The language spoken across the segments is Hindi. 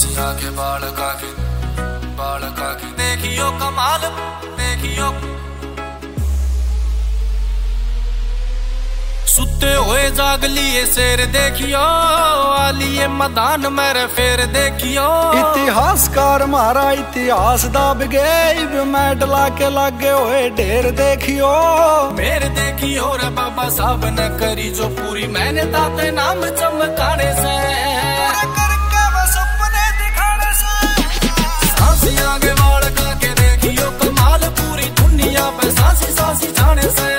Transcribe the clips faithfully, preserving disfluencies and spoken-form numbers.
सांसियां के बाल काके बाल काके देखियो कमाल देखियो सुते हुए जाग लिए शेर देखियो आलिए मैदान मेरे फेर देखियो इतिहासकार मारा इतिहास दाब गए मेडला के लागे हुए ढेर देखियो मेरे देखियो रे बाबा साहब ने करी जो पूरी मैंने ताते नाम चमकाने से करके वो सपने दिखाने से सांसियां के बाल काके देखियो कमाल पूरी दुनिया पे सांसी सांसी जाने से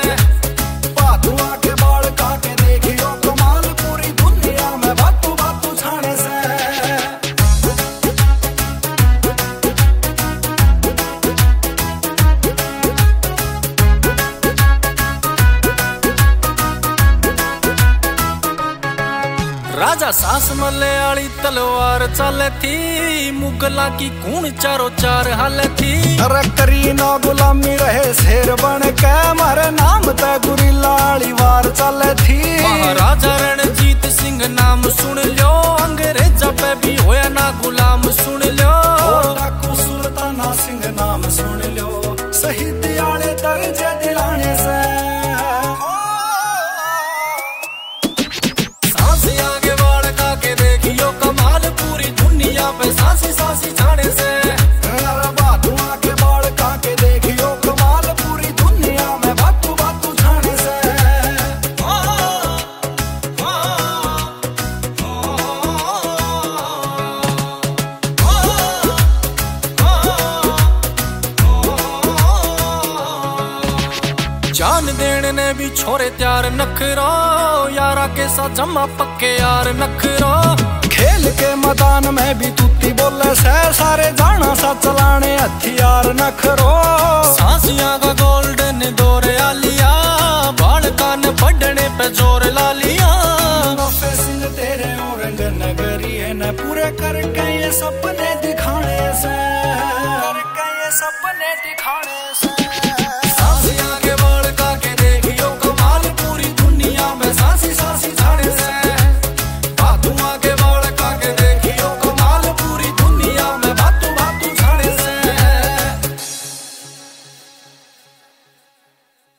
राजा सास मलयाली तलवार चल थी मुगला की कूण चारो चार हाल थी अरे करी ना गुलामी रहे शेर बन के मारे नाम ते गुरीलाली वार चल थी महाराजा रणजीत सिंह नाम सुन लो अंग्रेजा पे भी होया ना गुलाम सुन लो डाकू सुल्ताना सिंह नाम सुन लो शहीद आले दर्जे दिलाने से सांसी सांसी जाने से बातुआ के बाल काके देखियो कमाल पूरी दुनिया में बातू बातू जाने से जान देने ने भी छोरे त्यार नखरो यारा के साथ जमा पक्के यार नखरो खेल के मैदान में भी तूती बोले से सारे जाना सा चलाने हथियार नखरो सांसियां का गोल्डन